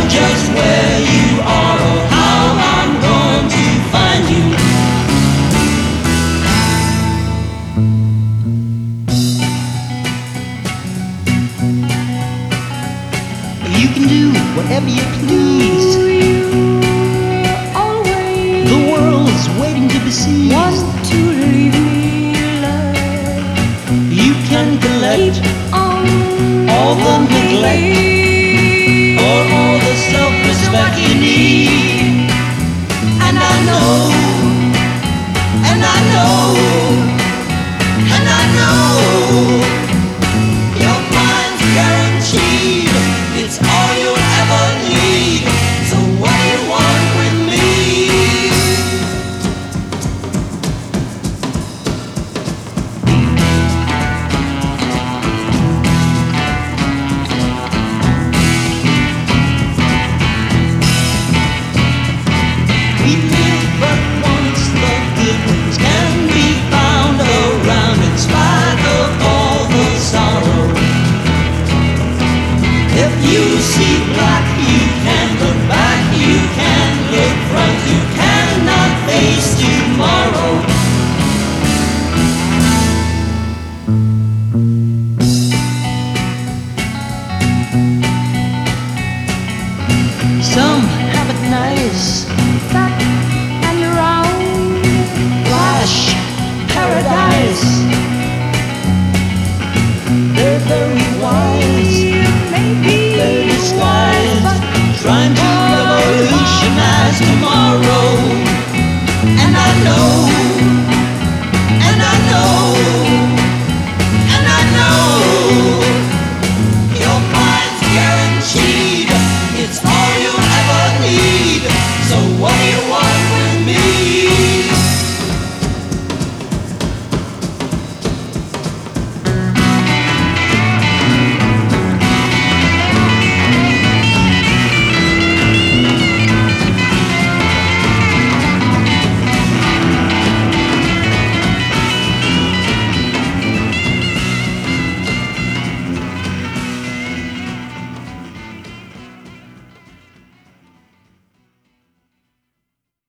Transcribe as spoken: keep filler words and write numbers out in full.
just where you are or how I'm going to find you. You can do whatever you please. The world's waiting to be seized. Want to leave me alive? You can collect all the neglect or all the self-respect you need. And I know, and I know, and I know your mind's guaranteed. It's all you'll ever need. So what do you want with me? We live but once, the good ones can be found around in spite of all the sorrow. If you see black, you can look back, you can